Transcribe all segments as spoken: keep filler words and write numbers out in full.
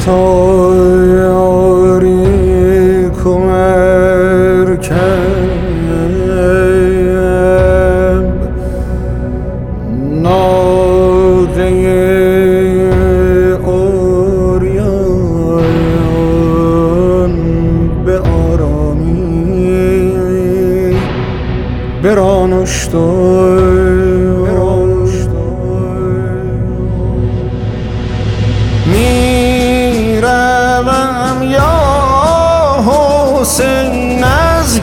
تا یاری کمرکم ناقه اوریان به آرامی برانشتای میروم یا حسین از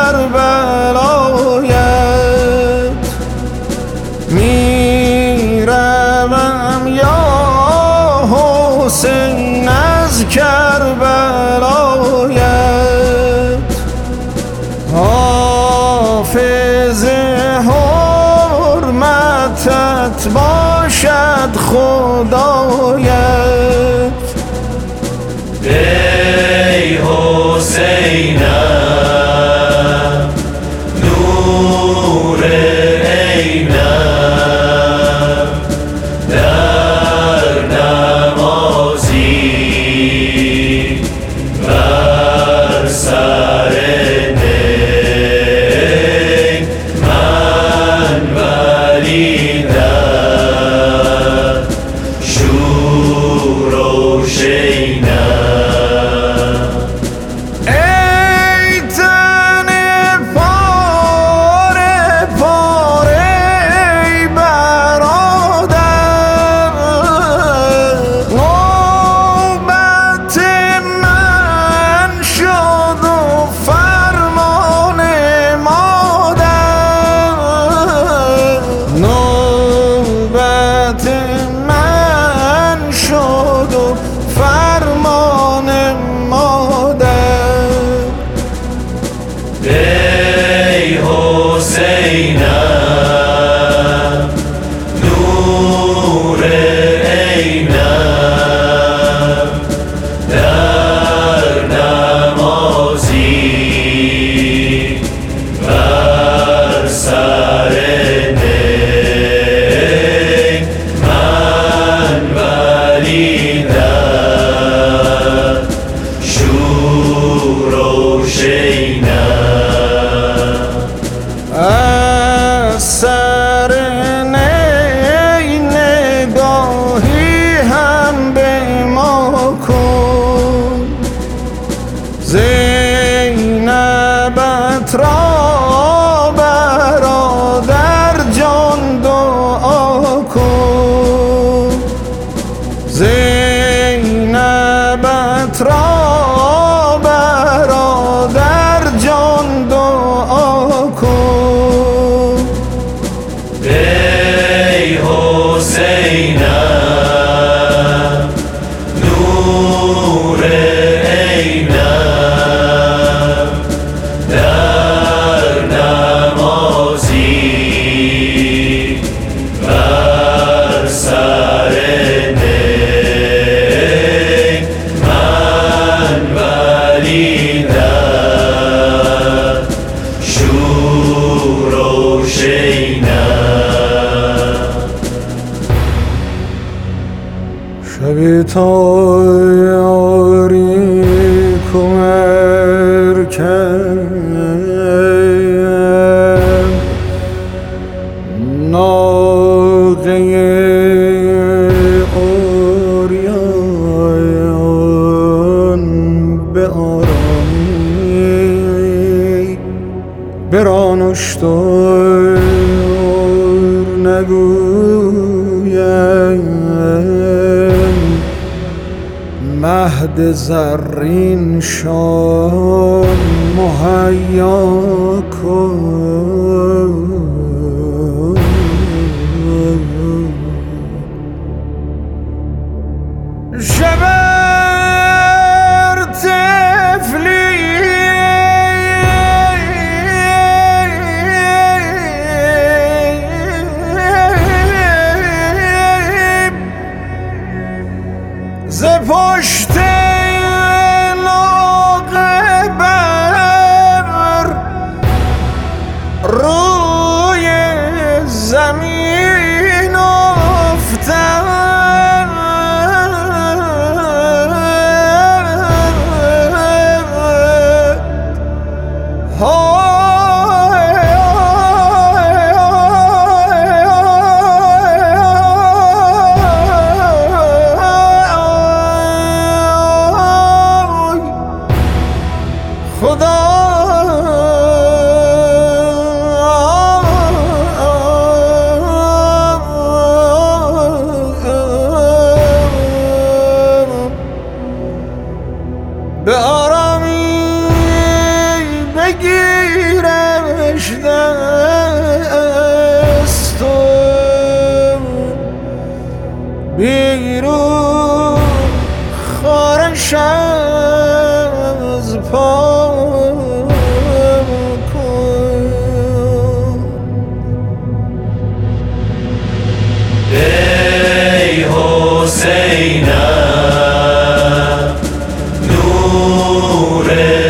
کربلایت میروم یا حسین از کربلایت حافظ حرمتت باشد خدایت ای حسینم نور عینم در نمازی بر سر نی من ولیدم شور و شینم فرمان مادر ای حسینم نور عینم در نمازی بر سر نی من ولیدم شور و شینم از سر نی نگاهی هم به ما کن زینبت را برادر جان دعا کن زینبت را برادر جان دعا کن ای حسینم نور عینم در نمازی بر سر نی من ولیدم شور و شینم شبی تا یاری کمرکم ناقه اوریان به آرامی برانشتای نگویم مهد زرین شان مهیا کن شبر طفلی ز پشت ناقه بر روی به آرامی بگیرش دست و بیرون خارش از پا کن. ای حسینم نور